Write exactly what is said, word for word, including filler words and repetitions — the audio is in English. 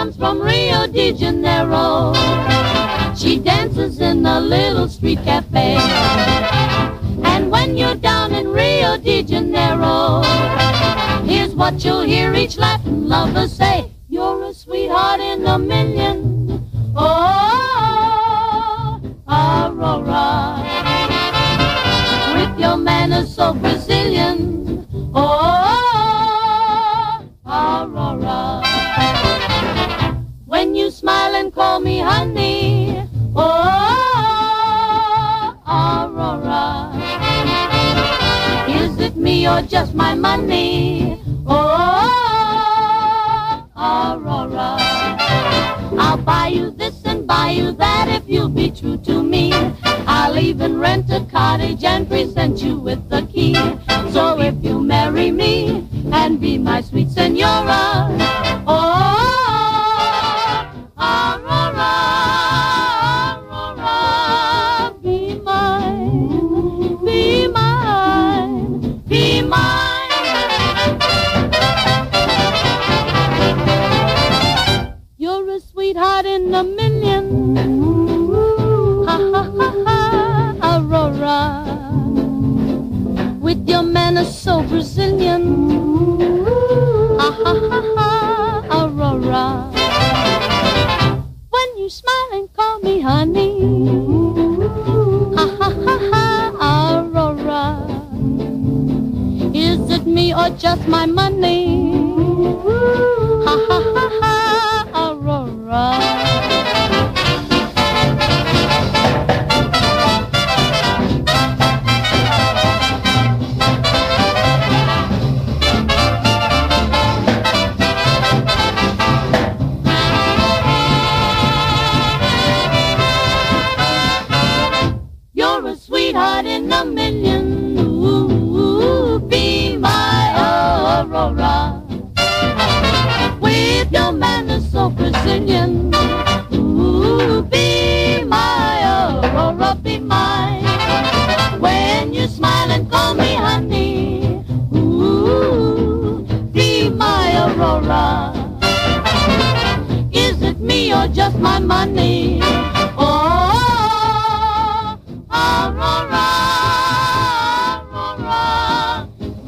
comes from Rio de Janeiro. She dances in a little street cafe. And when you're down in Rio de Janeiro, here's what you'll hear each Latin lover say: you're a sweetheart in a million. Oh, Aurora, with your manners so Brazilian. Oh, Aurora, when you smile and call me honey. Oh, Aurora, is it me or just my money? Oh, Aurora, I'll buy you this and buy you that if you'll be true to me. I'll even rent a cottage and present you with the key. So if you marry me and be my sweet senora, oh, Aurora, Aurora, be mine, be mine, be mine. You're a sweetheart in a million. Ha ha ha ha, Aurora, with your manners so Brazilian. Ha ha ha ha, Aurora, when you smile and call me honey. Ha ha ha ha, Aurora, is it me or just my money? Ha ha ha ha, Aurora. You're a sweetheart in a million. Ooh, be my Aurora, with your manners so Brazilian. Ooh, be my Aurora, be mine. When you smile and call me honey. Ooh, be my Aurora, is it me or just my money?